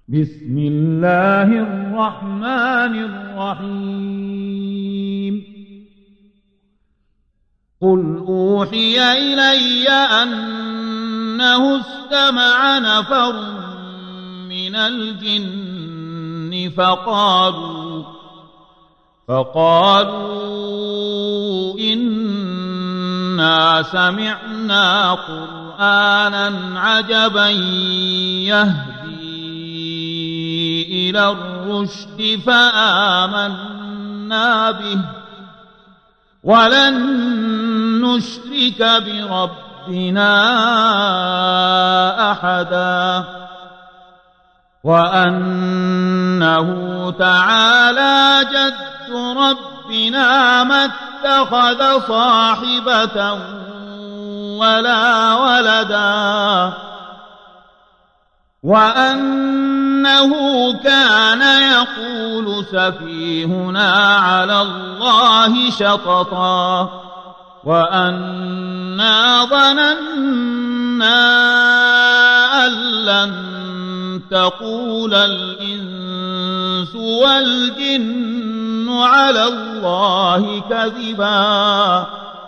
بسم الله الرحمن الرحيم قل أوحي إلي أنه استمع نفر من الجن فقالوا إنا سمعنا قرآنا عجبا يهدي إلى الرشد فآمنا به ولن نشرك بربنا أحدا وأنه تعالى جد ربنا ما اتخذ صاحبة ولا ولدا وأنه كان يقول سفيهنا على الله شططا وأنا ظننا أن لن تقول الإنس والجن على الله كذبا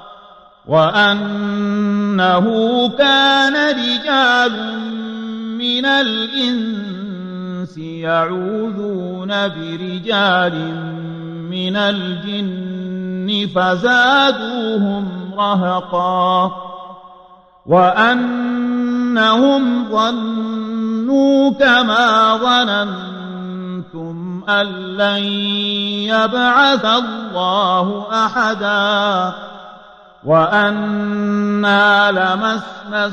وأنه كان رجال من الإنس يعوذون برجال من الجن فزادوهم رهقا وأنهم ظنوا كما ظننتم أن لن يبعث الله أحدا وأنا لمسنا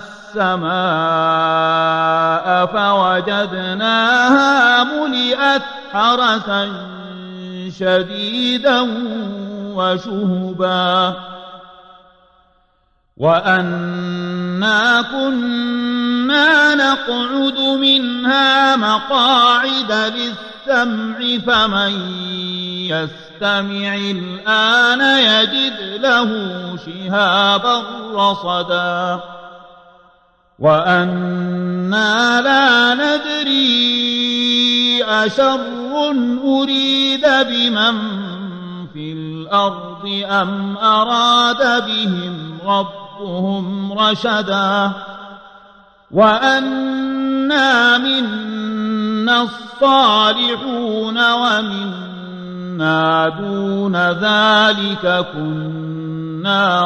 السماء فوجدناها ملئت حرسا شديدا وشهبا وأنا كنا نقعد منها مقاعد للسمع فمن يستمع الآن يجد له شهابا رصدا وأنا لا ندري أشر أريد بمن في الأرض أم أراد بهم ربهم رشدا وأنا منا الصالحون ومنا دون ذلك كنا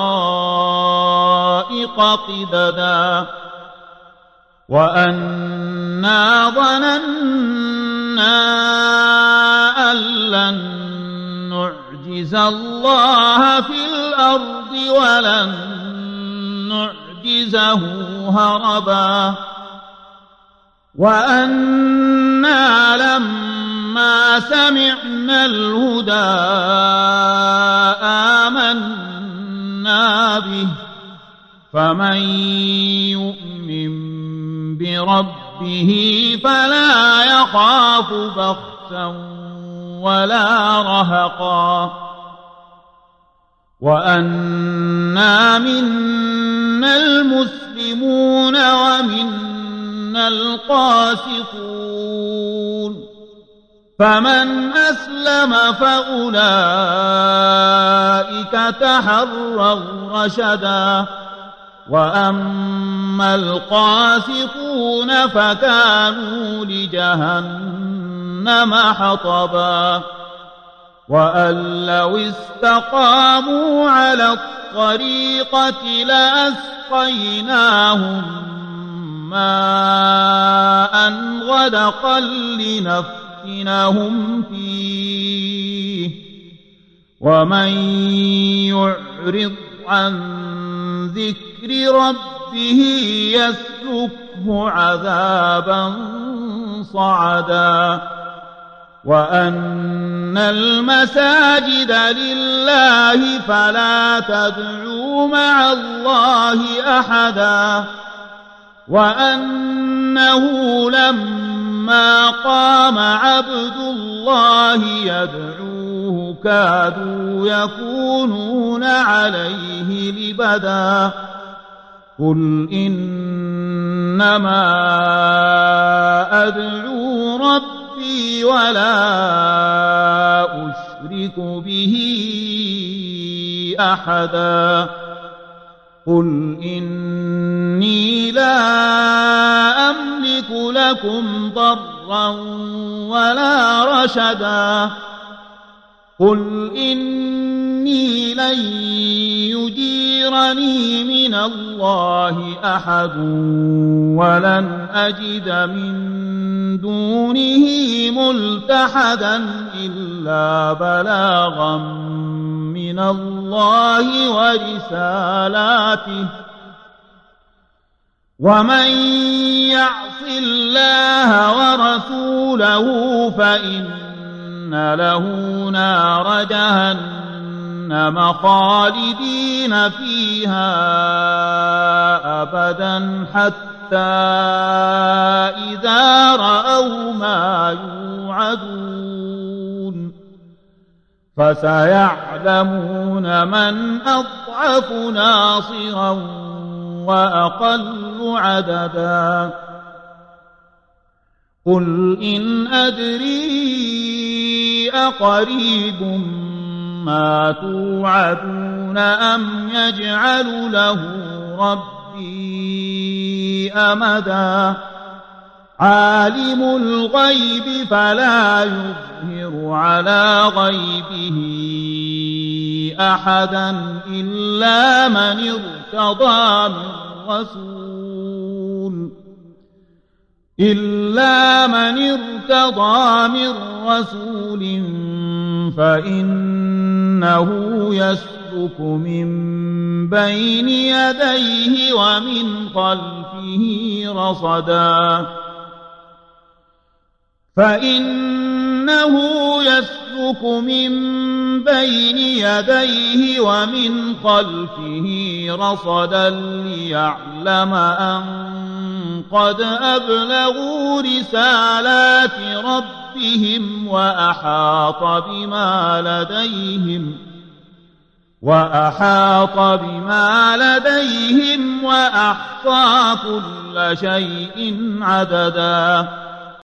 طرائق قددا وأنا ظننا أن لن نعجز الله في الأرض ولن نعجزه هربا وأنا لما سمعنا الهدى آمنا به فمن يؤمن بربه فلا يخاف بخسا ولا رهقا وأنا منا المسلمون ومنا القاسطون فمن أسلم فأولئك تحروا رشدا وأما القاسطون فكانوا لجهنم حطبا وأن لو استقاموا على الطريقة لأسقيناهم ماء غدقا لنفتنهم فيه ومن يعرض عن ذكر ربه يسلكه عذابا صعدا وأن المساجد لله فلا تدعوا مع الله أحدا وأنه لما قام عبد الله يدعوه كادوا يكونون عليه لبدا قل إنما أدعو ربي ولا أشرك به أحدا قل إني لا أملك لكم ضرا ولا رشدا قل إني لن يجيرني من الله أحد ولن أجد من دونه ملتحدا إلا بلاغا من الله ورسالاته ومن يعص الله ورسوله فإن له نار جهنم خالدين فيها أبدا حتى إذا رأوا ما يوعدون فسيعلمون من أضعف ناصرا وأقل عددا قل إن أدري أقريب ما توعدون أم يجعل له ربي أمدا عالم الغيب فلا يظهر على غيبه أحدا إلا من ارتضى من رسول فإنه يسلك من بين يديه ومن خلفه رصدا ليعلم أن قد أبلغوا رسالات ربهم وأحاط بما لديهم وأحصى كل شيء عددا